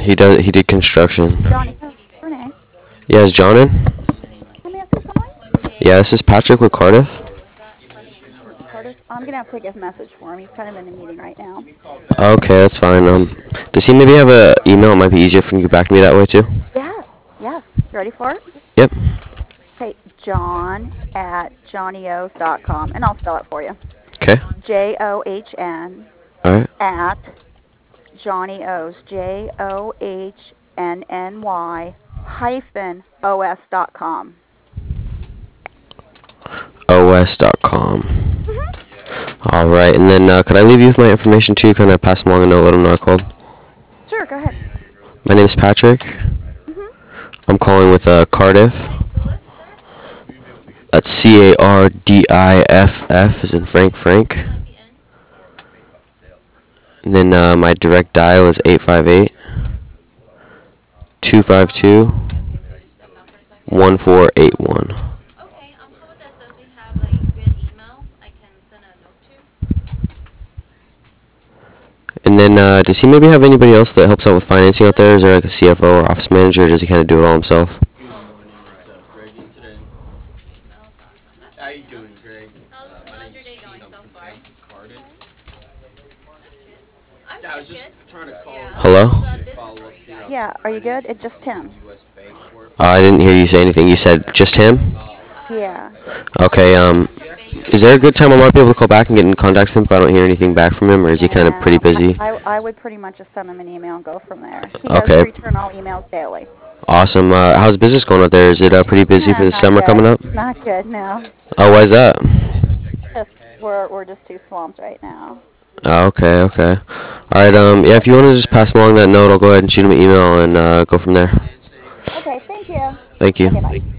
He did construction. Johnny, Renee, Yeah, is John in? let me ask you something. Yeah, this is Patrick with Cardiff. Curtis, I'm gonna have to take his message for him. He's kind of in a meeting right now. Okay, that's fine. Does he maybe have a email? It might be easier for him to get back to me that way too. Yes, yes. You ready for it? Yep. Okay, John@johnnyo's.com, and I'll spell it for you. Okay. JOHN All right. at Johnny O's JOHNNY hyphen OS.com. OS.com. Mhm. All right, and then could I leave you with my information too? Kind of pass along a note, let them know I called. Sure, go ahead. My name's Patrick. Mhm. I'm calling with Cardiff. That's CARDIFF, as in Frank. And then my direct dial is 858-252-1481. And then does he maybe have anybody else that helps out with financing out there? Is there like a CFO or office manager, or does he kind of do it all himself? How you doing, Greg? My name's Keith. I'm from Cardiff. Yeah, I was just trying to call. Hello? Follow up here. Yeah, are you good? It's just Tim. U.S. Bancorp. I didn't hear you say anything. You said just him? Yeah. Okay, is there a good time I might be able to call back and get in contact with him if I don't hear anything back from him, or is he kind of pretty busy? I would pretty much just send him an email and go from there. He Okay. does return all emails daily. Awesome. How's business going out there? Is it pretty busy for the summer coming up? Not good, no. Oh, why is that? Just, we're just too swamped right now. Oh, okay. All right, yeah, if you want to just pass along that note, I'll go ahead and shoot him an email and go from there. Okay, thank you. Thank you. Okay, bye.